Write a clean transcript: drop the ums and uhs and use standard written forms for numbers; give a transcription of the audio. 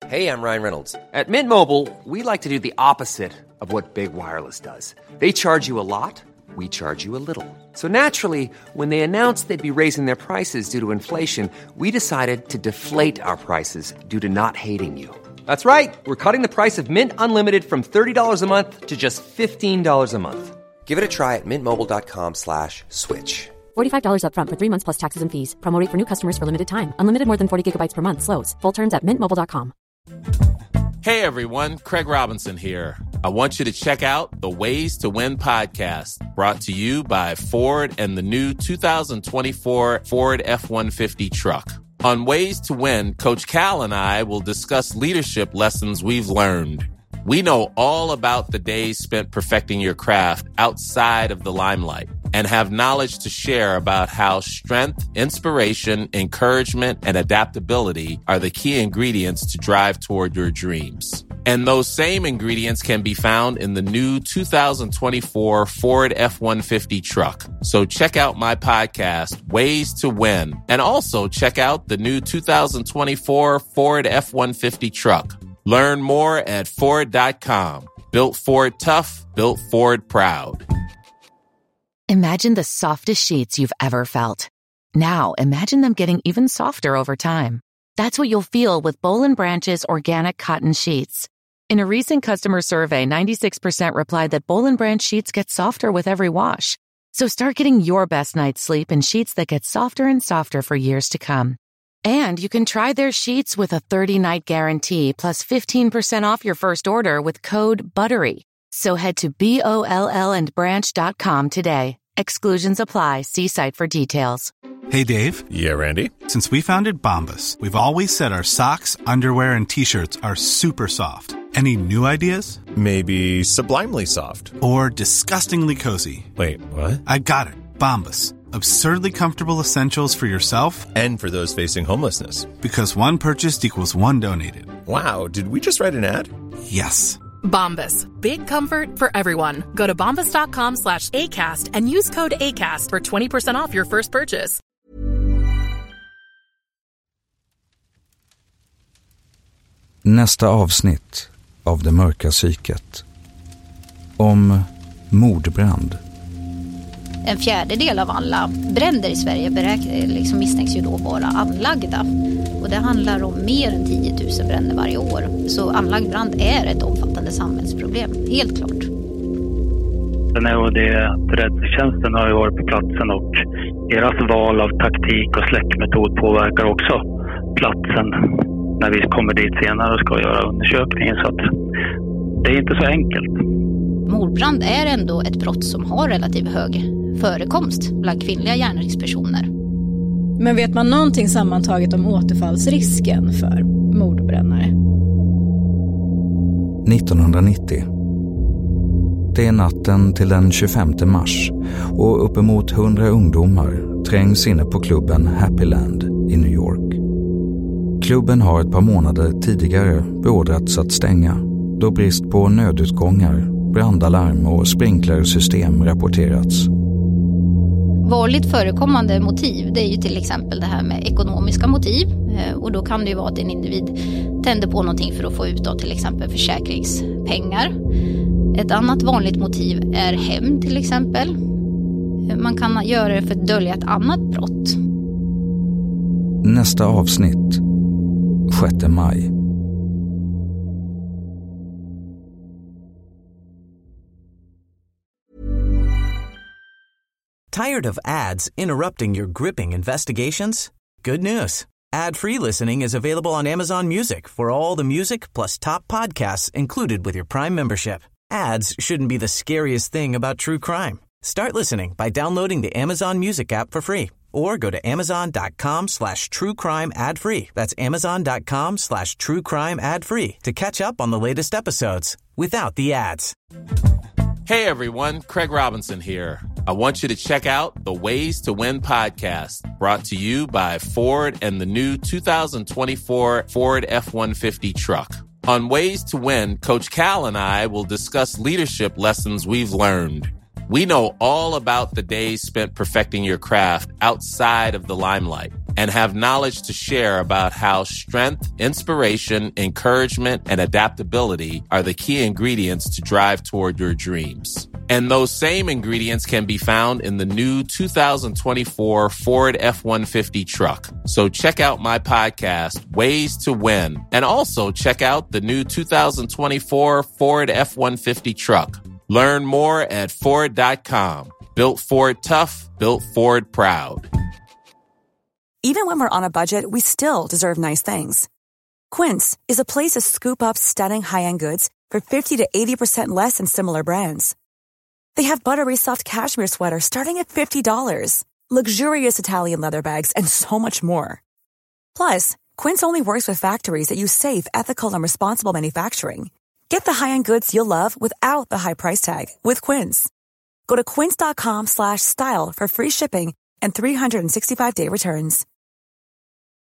Hey, I'm Ryan Reynolds. At Mint Mobile, we like to do the opposite of what Big Wireless does. They charge you a lot, we charge you a little. So naturally, when they announced they'd be raising their prices due to inflation, we decided to deflate our prices due to not hating you. That's right. We're cutting the price of Mint Unlimited from $30 a month to just $15 a month. Give it a try at mintmobile.com/switch. $45 up front for 3 months plus taxes and fees. Promo rate for new customers for limited time. Unlimited more than 40 gigabytes per month. Slows full terms at mintmobile.com. Hey everyone, Craig Robinson here. I want you to check out the Ways to Win podcast, brought to you by Ford and the new 2024 Ford F-150 truck. On Ways to Win, Coach Cal and I will discuss leadership lessons we've learned. We know all about the days spent perfecting your craft outside of the limelight and have knowledge to share about how strength, inspiration, encouragement, and adaptability are the key ingredients to drive toward your dreams. And those same ingredients can be found in the new 2024 Ford F-150 truck. So check out my podcast, Ways to Win, and also check out the new 2024 Ford F-150 truck. Learn more at Ford.com. Built Ford tough, built Ford proud. Imagine the softest sheets you've ever felt. Now imagine them getting even softer over time. That's what you'll feel with Boll & Branch's organic cotton sheets. In a recent customer survey, 96% replied that Boll & Branch sheets get softer with every wash. So start getting your best night's sleep in sheets that get softer and softer for years to come. And you can try their sheets with a 30-night guarantee plus 15% off your first order with code BUTTERY. So head to BOLLandbranch.com today. Exclusions apply. See site for details. Hey, Dave. Yeah, Randy. Since we founded Bombas, we've always said our socks, underwear, and T-shirts are super soft. Any new ideas? Maybe sublimely soft. Or disgustingly cozy. Wait, what? I got it. Bombas. Absurdly comfortable essentials for yourself and for those facing homelessness. Because one purchased equals one donated. Wow, did we just write an ad? Yes. Bombas. Big comfort for everyone. Go to bombas.com/ACAST and use code ACAST for 20% off your first purchase. Nästa avsnitt av Det mörka psyket. Om mordbrand. En fjärdedel av alla bränder i Sverige misstänks ju då vara anlagda. Och det handlar om mer än 10 000 bränder varje år. Så anlagd brand är ett omfattande samhällsproblem, helt klart. Räddningstjänsten har ju varit på platsen och deras val av taktik och släckmetod påverkar också platsen när vi kommer dit senare och ska göra undersökningen. Så att det är inte så enkelt. Mordbrand är ändå ett brott som har relativt hög förekomst bland kvinnliga gärningspersoner. Men vet man någonting sammantaget om återfallsrisken för mordbrännare? 1990. Det är natten till den 25 mars och uppemot 100 ungdomar trängs inne på klubben Happyland i New York. Klubben har ett par månader tidigare beordrats att stänga då brist på nödutgångar, brandalarm och sprinklersystem rapporterats. Vanligt förekommande motiv, det är ju till exempel det här med ekonomiska motiv. Och då kan det ju vara att en individ tänder på någonting för att få ut då, till exempel försäkringspengar. Ett annat vanligt motiv är hämnd till exempel. Man kan göra det för att dölja ett annat brott. Nästa avsnitt, 6 maj. Tired of ads interrupting your gripping investigations? Good news. Ad-free listening is available on Amazon Music for all the music plus top podcasts included with your Prime membership. Ads shouldn't be the scariest thing about true crime. Start listening by downloading the Amazon Music app for free or go to amazon.com/truecrime ad-free. That's amazon.com/truecrime ad-free to catch up on the latest episodes without the ads. Hey everyone, Craig Robinson here. I want you to check out the Ways to Win podcast, brought to you by Ford and the new 2024 Ford F-150 truck. On Ways to Win, Coach Cal and I will discuss leadership lessons we've learned. We know all about the days spent perfecting your craft outside of the limelight and have knowledge to share about how strength, inspiration, encouragement, and adaptability are the key ingredients to drive toward your dreams. And those same ingredients can be found in the new 2024 Ford F-150 truck. So check out my podcast, Ways to Win, and also check out the new 2024 Ford F-150 truck. Learn more at Ford.com. Built Ford tough, built Ford proud. Even when we're on a budget, we still deserve nice things. Quince is a place to scoop up stunning high-end goods for 50 to 80% less than similar brands. They have buttery soft cashmere sweaters starting at $50, luxurious Italian leather bags, and so much more. Plus, Quince only works with factories that use safe, ethical, and responsible manufacturing. Get the high-end goods you'll love without the high price tag with Quince. Go to quince.com/style for free shipping and 365-day returns.